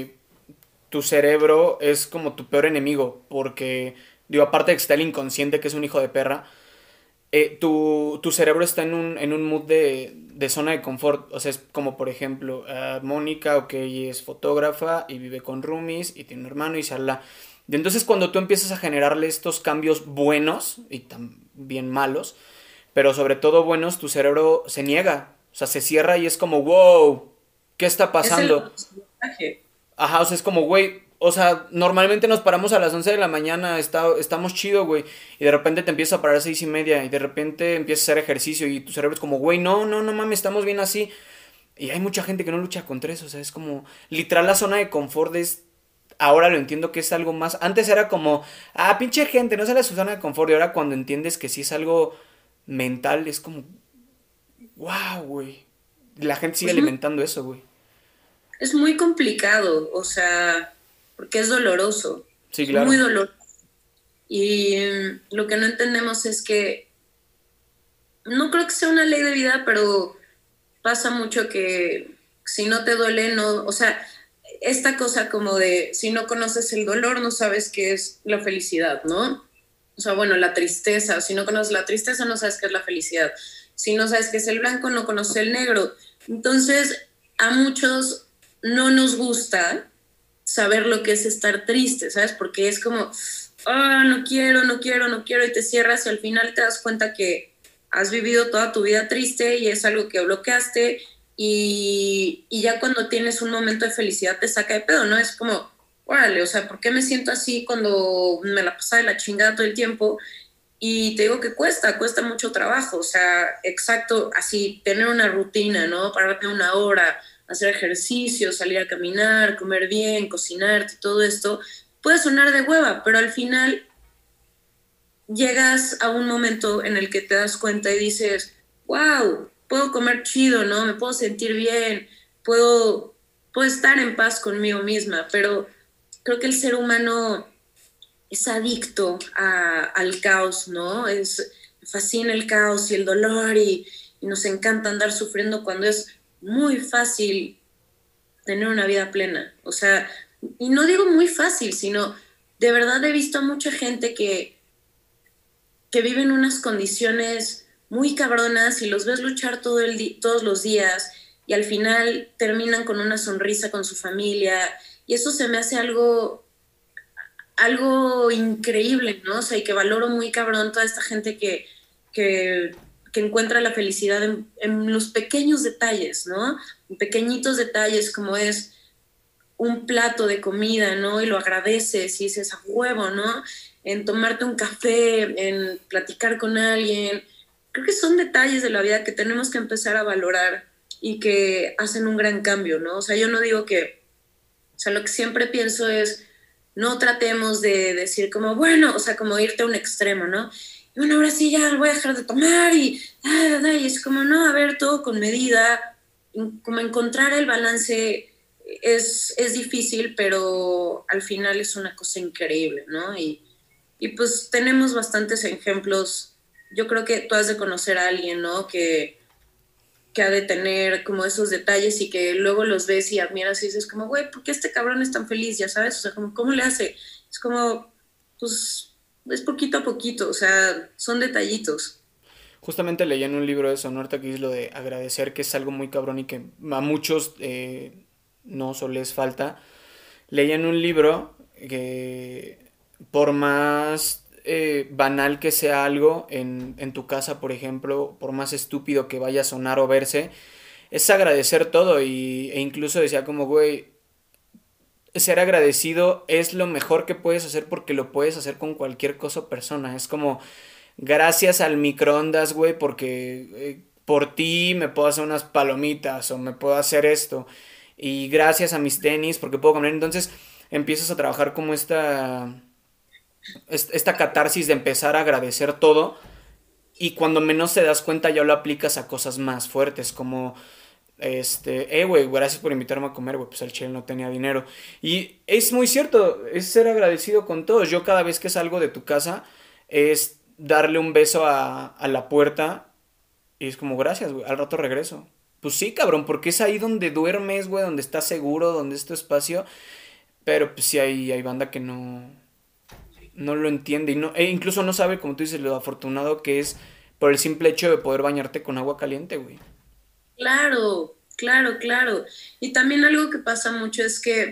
tu cerebro es como tu peor enemigo, porque, digo, aparte de que está el inconsciente, que es un hijo de perra, tu cerebro está en un mood de zona de confort. O sea, es como, por ejemplo, Mónica, ok, es fotógrafa y vive con roomies y tiene un hermano y shala. Y entonces cuando tú empiezas a generarle estos cambios buenos y también malos, pero sobre todo buenos, tu cerebro se niega. O sea, se cierra y es como, wow, ¿qué está Es el pasando? autosabotaje. Ajá, o sea, es como, güey, o sea, normalmente nos paramos a las 11 de la mañana, estamos chido, güey, y de repente te empiezas a parar a 6:30, y de repente empiezas a hacer ejercicio, y tu cerebro es como, güey, no, no, no mames, estamos bien así. Y hay mucha gente que no lucha contra eso, o sea, es como, literal, la zona de confort es, ahora lo entiendo que es algo más, antes era como, pinche gente, no sale de su zona de confort, y ahora cuando entiendes que sí es algo mental, es como, wow, güey, la gente sigue Pues alimentando eso, güey. es muy complicado, o sea, porque es doloroso. Sí, Es muy claro. doloroso. Y lo que no entendemos es que no creo que sea una ley de vida, pero pasa mucho que si no te duele, no, o sea, esta cosa como de si no conoces el dolor, no sabes qué es la felicidad, ¿no? O sea, bueno, la tristeza, si no conoces la tristeza, no sabes qué es la felicidad. Si no sabes qué es el blanco, no conoces el negro. Entonces, a muchos no nos gusta saber lo que es estar triste, ¿sabes? Porque es como, no quiero, no quiero, no quiero, y te cierras y al final te das cuenta que has vivido toda tu vida triste y es algo que bloqueaste y ya cuando tienes un momento de felicidad te saca de pedo, ¿no? Es como, órale, o sea, ¿por qué me siento así cuando me la pasaba de la chingada todo el tiempo? Y te digo que cuesta mucho trabajo, o sea, exacto, así, tener una rutina, ¿no? Pararte una hora, hacer ejercicio, salir a caminar, comer bien, cocinarte, todo esto, puede sonar de hueva, pero al final llegas a un momento en el que te das cuenta y dices, wow, puedo comer chido, ¿no? Me puedo sentir bien, puedo, puedo estar en paz conmigo misma, pero creo que el ser humano es adicto al caos, ¿no? Fascina el caos y el dolor y nos encanta andar sufriendo cuando es muy fácil tener una vida plena. O sea, y no digo muy fácil, sino de verdad he visto a mucha gente que vive en unas condiciones muy cabronas y los ves luchar todos los días y al final terminan con una sonrisa con su familia y eso se me hace algo increíble, ¿no? O sea, y que valoro muy cabrón toda esta gente que encuentra la felicidad en los pequeños detalles, ¿no? En pequeñitos detalles como es un plato de comida, ¿no? Y lo agradeces y dices a huevo, ¿no? En tomarte un café, en platicar con alguien. Creo que son detalles de la vida que tenemos que empezar a valorar y que hacen un gran cambio, ¿no? O sea, yo no digo que, o sea, lo que siempre pienso es, no tratemos de decir como, bueno, o sea, como irte a un extremo, ¿no? Y bueno, ahora sí ya voy a dejar de tomar y es como, no, a ver, todo con medida, como encontrar el balance es difícil, pero al final es una cosa increíble, ¿no? Y pues tenemos bastantes ejemplos. Yo creo que tú has de conocer a alguien, ¿no? que ha de tener como esos detalles y que luego los ves y admiras y dices como, güey, ¿por qué este cabrón es tan feliz? Ya sabes, o sea, como, ¿cómo le hace? Es como, pues, es poquito a poquito, o sea, son detallitos. Justamente leí en un libro eso, ¿no? Ahorita que es lo de agradecer, que es algo muy cabrón y que a muchos no solo les falta. Leí en un libro que por más banal que sea algo en tu casa, por ejemplo, por más estúpido que vaya a sonar o verse, es agradecer todo e incluso decía como, güey, ser agradecido es lo mejor que puedes hacer porque lo puedes hacer con cualquier cosa o persona. Es como, gracias al microondas, güey, porque por ti me puedo hacer unas palomitas o me puedo hacer esto. Y gracias a mis tenis porque puedo comer. Entonces empiezas a trabajar como esta catarsis de empezar a agradecer todo. Y cuando menos te das cuenta ya lo aplicas a cosas más fuertes como güey, gracias por invitarme a comer, güey, pues el chile no tenía dinero. Y es muy cierto, es ser agradecido con todos. Yo cada vez que salgo de tu casa es darle un beso a la puerta y es como, gracias, güey, al rato regreso. Pues sí, cabrón, porque es ahí donde duermes, güey, donde estás seguro, donde es tu espacio. Pero pues sí hay banda que no lo entiende y incluso no sabe, como tú dices, lo afortunado que es por el simple hecho de poder bañarte con agua caliente, güey. Claro, claro, claro. Y también algo que pasa mucho es que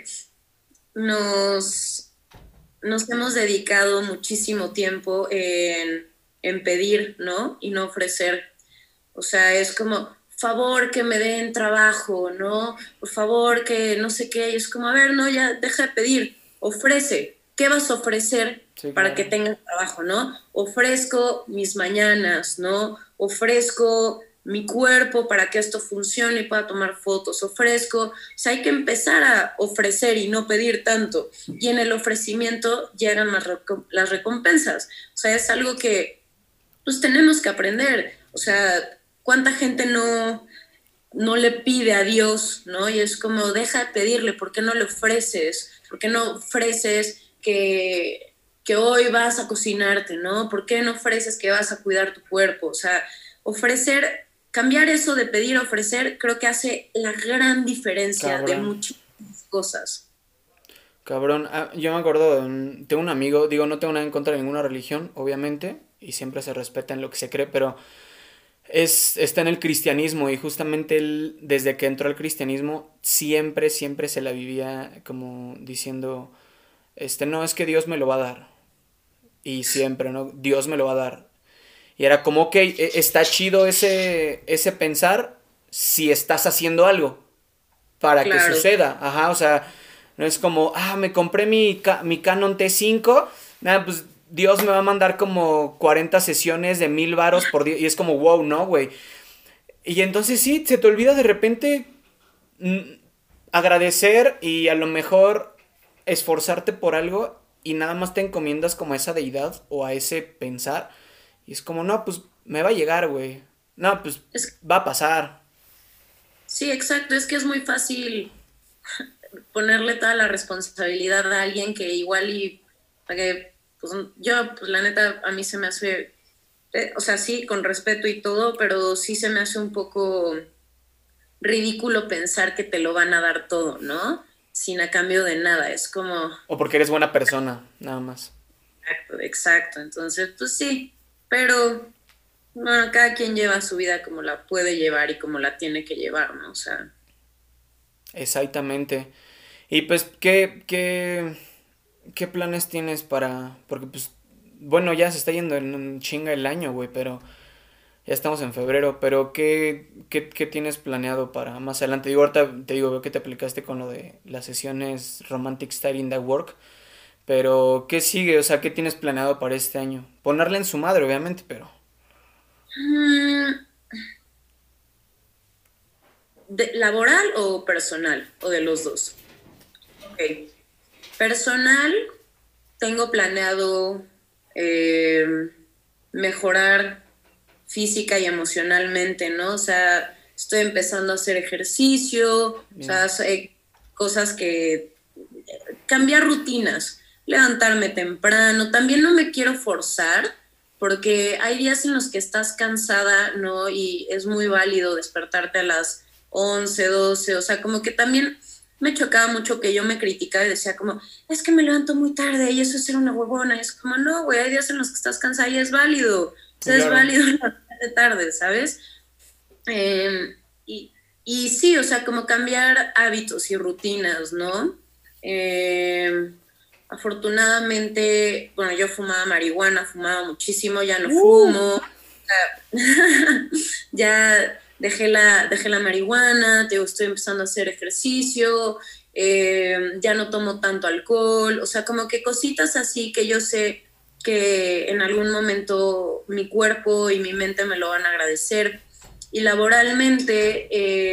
nos, nos hemos dedicado muchísimo tiempo en pedir, ¿no? Y no ofrecer. O sea, es como, favor que me den trabajo, ¿no? Por favor que no sé qué. Y es como, a ver, no, ya deja de pedir, ofrece. ¿Qué vas a ofrecer Sí, para que claro. tengas trabajo, ¿no? Ofrezco mis mañanas, ¿no? Ofrezco mi cuerpo para que esto funcione y pueda tomar fotos, ofrezco, o sea, hay que empezar a ofrecer y no pedir tanto. Y en el ofrecimiento llegan las recompensas. O sea, es algo que pues tenemos que aprender. O sea, ¿cuánta gente no le pide a Dios, ¿no? Y es como, deja de pedirle, ¿por qué no le ofreces? ¿Por qué no ofreces que hoy vas a cocinarte, ¿no? ¿Por qué no ofreces que vas a cuidar tu cuerpo? O sea, ofrecer, cambiar eso de pedir a ofrecer, creo que hace la gran diferencia de Cabrón. muchísimas cosas. Cabrón, yo me acuerdo, tengo un amigo, digo, no tengo nada en contra de ninguna religión, obviamente, y siempre se respeta en lo que se cree, pero está en el cristianismo y justamente él, desde que entró al cristianismo, siempre se la vivía como diciendo, no, es que Dios me lo va a dar, y siempre, ¿no? Dios me lo va a dar. Y era como, ok, está chido ese pensar si estás haciendo algo para que Claro, suceda. Ajá, o sea, no es como, me compré mi Canon T5, nada, pues Dios me va a mandar como 40 sesiones de 1000 varos por día. Y es como, wow, no, güey. Y entonces sí, se te olvida de repente mm, agradecer y a lo mejor esforzarte por algo y nada más te encomiendas como a esa deidad o a ese pensar. Y es como, no, pues me va a llegar, güey. No, pues es, va a pasar. sí, exacto, es que es muy fácil ponerle toda la responsabilidad a alguien que igual y que, pues yo, pues la neta, a mí se me hace, o sea, sí, con respeto y todo, pero sí se me hace un poco ridículo pensar que te lo van a dar todo, ¿no? Sin a cambio de nada, es como, O porque eres buena persona, nada más. exacto, exacto. Entonces, pues sí, pero bueno, cada quien lleva su vida como la puede llevar y como la tiene que llevar, ¿no? O sea, Exactamente. Y pues, qué planes tienes para...? Porque pues, bueno, ya se está yendo en chinga el año, güey, pero ya estamos en febrero, pero ¿qué tienes planeado para más adelante? Digo, ahorita te digo, veo que te aplicaste con lo de las sesiones Romantic Style in the Work, pero ¿qué sigue? O sea, ¿qué tienes planeado para este año? Ponerle en su madre, obviamente, pero... mm, ¿laboral o personal? O de los dos. Ok. Personal, tengo planeado eh, mejorar física y emocionalmente, ¿no? O sea, estoy empezando a hacer ejercicio, o sea, Bien. cosas que cambiar rutinas, levantarme temprano, también no me quiero forzar, porque hay días en los que estás cansada, ¿no? Y es muy válido despertarte a las 11, 12, o sea, como que también me chocaba mucho que yo me criticaba y decía como, es que me levanto muy tarde y eso es ser una huevona, y es como, no, güey, hay días en los que estás cansada y es válido, o Sí, sea, es claro. válido levantarte tarde, ¿sabes? Eh, y, y sí, o sea, como cambiar hábitos y rutinas, ¿no? Eh, Afortunadamente, bueno, yo fumaba marihuana, fumaba muchísimo, ya no Uh, fumo, ya dejé la marihuana, te digo, estoy empezando a hacer ejercicio, ya no tomo tanto alcohol, o sea, como que cositas así que yo sé que en algún momento mi cuerpo y mi mente me lo van a agradecer. Y laboralmente,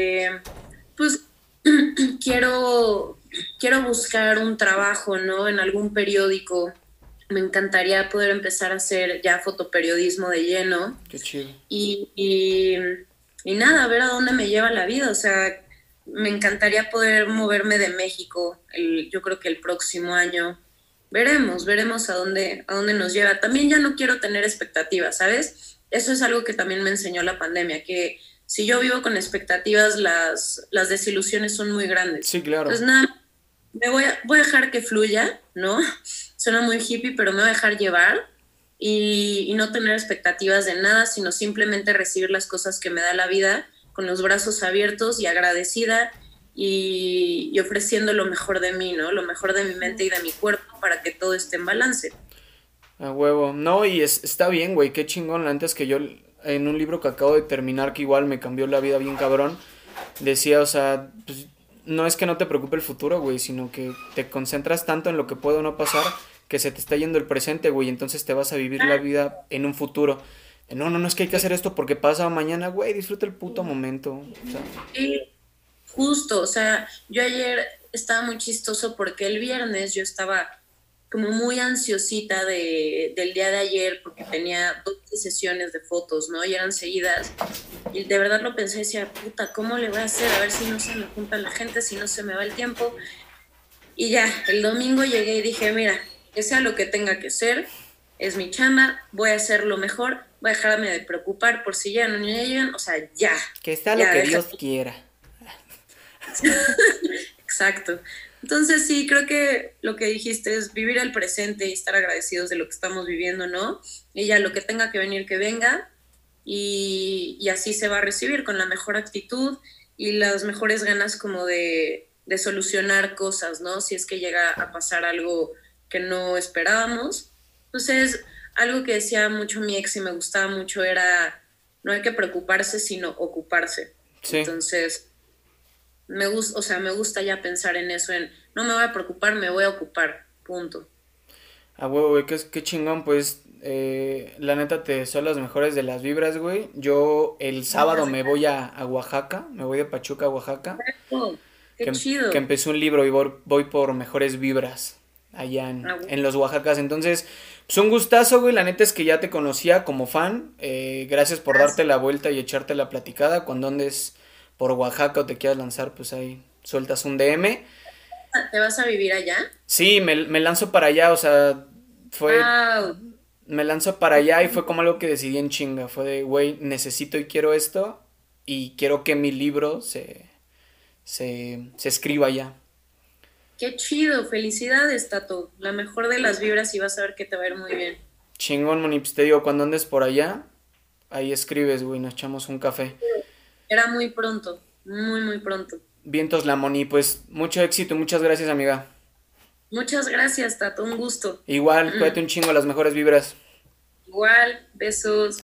pues quiero, quiero buscar un trabajo, ¿no? En algún periódico. Me encantaría poder empezar a hacer ya fotoperiodismo de lleno qué chido. y, y, y nada, a ver a dónde me lleva la vida. O sea, me encantaría poder moverme de México, yo creo que el próximo año. Veremos a dónde nos lleva. También ya no quiero tener expectativas, ¿sabes? Eso es algo que también me enseñó la pandemia, que si yo vivo con expectativas, las desilusiones son muy grandes. Sí, claro. Entonces, nada, voy a dejar que fluya, ¿no? Suena muy hippie, pero me voy a dejar llevar y no tener expectativas de nada, sino simplemente recibir las cosas que me da la vida con los brazos abiertos y agradecida y ofreciendo lo mejor de mí, ¿no? Lo mejor de mi mente y de mi cuerpo para que todo esté en balance. A huevo. No, y está bien, güey, qué chingón. Antes que yo, en un libro que acabo de terminar, que igual me cambió la vida bien cabrón, decía, o sea, pues, no es que no te preocupe el futuro, güey, sino que te concentras tanto en lo que puede o no pasar que se te está yendo el presente, güey, entonces te vas a vivir la vida en un futuro. No, no, no es que hay que hacer esto porque pasa mañana, güey, disfruta el puto momento. O sea, Y justo, o sea, yo ayer estaba muy chistoso porque el viernes yo estaba como muy ansiosita del día de ayer porque tenía 12 sesiones de fotos, ¿no? Y eran seguidas. Y de verdad lo pensé, decía, puta, ¿cómo le voy a hacer? A ver si no se me junta la gente, si no se me va el tiempo. Y ya, el domingo llegué y dije, mira, que sea lo que tenga que ser, es mi chamba, voy a hacer lo mejor, voy a dejarme de preocupar por si ya no llegan, o sea, ya, que sea lo ya, que deja. Dios quiera. Exacto. Entonces sí, creo que lo que dijiste es vivir el presente y estar agradecidos de lo que estamos viviendo, ¿no? Y ya lo que tenga que venir, que venga, y así se va a recibir con la mejor actitud y las mejores ganas como de solucionar cosas, ¿no? Si es que llega a pasar algo que no esperábamos. Entonces, algo que decía mucho mi ex y me gustaba mucho era, no hay que preocuparse, sino ocuparse. Sí, Entonces, me gusta, o sea, me gusta ya pensar en eso, en no me voy a preocupar, me voy a ocupar, punto. a huevo, güey, qué chingón, pues, la neta te son las mejores de las vibras, güey. Yo el sábado Muchas me voy a Oaxaca, me voy de Pachuca a Oaxaca. gracias. Qué Que chido. empezó un libro y voy por mejores vibras allá Ah, en los Oaxacas. Entonces, pues un gustazo, güey. La neta es que ya te conocía como fan. Gracias por darte gracias. la vuelta y echarte la platicada. Cuando andes por Oaxaca o te quieras lanzar, pues ahí sueltas un DM. ¿Te vas a vivir allá? Sí, me lanzo para allá, o sea, fue... Wow, Me lanzo para allá y fue como algo que decidí en chinga. Fue de, güey, necesito y quiero esto y quiero que mi libro se escriba allá. qué chido. Felicidades, Tato. La mejor de las vibras y vas a ver que te va a ir muy bien. Chingón, Moni, pues te digo, cuando andes por allá, ahí escribes, güey, nos echamos un café. Era muy pronto, muy pronto. Vientos la Moni, pues mucho éxito y muchas gracias, amiga. Muchas gracias, Tato. Un gusto. Igual, cuídate un chingo, las mejores vibras. Igual, besos.